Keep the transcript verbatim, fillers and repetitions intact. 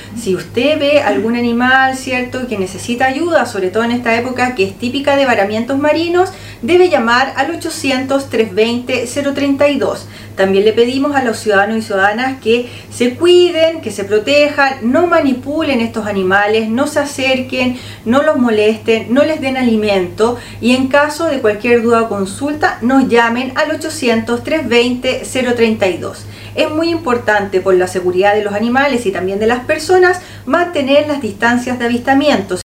Si usted ve algún animal, ¿cierto?, que necesita ayuda, sobre todo en esta época que es típica de varamientos marinos, debe llamar al ochocientos, trescientos veinte, cero treinta y dos. También le pedimos a los ciudadanos y ciudadanas que se cuiden, que se protejan, no manipulen estos animales, no se acerquen, no los molesten, no les den alimento, y en caso de cualquier duda o consulta nos llamen al ochocientos, trescientos veinte, cero treinta y dos. Es muy importante, por la seguridad de los animales y también de las personas, mantener las distancias de avistamiento.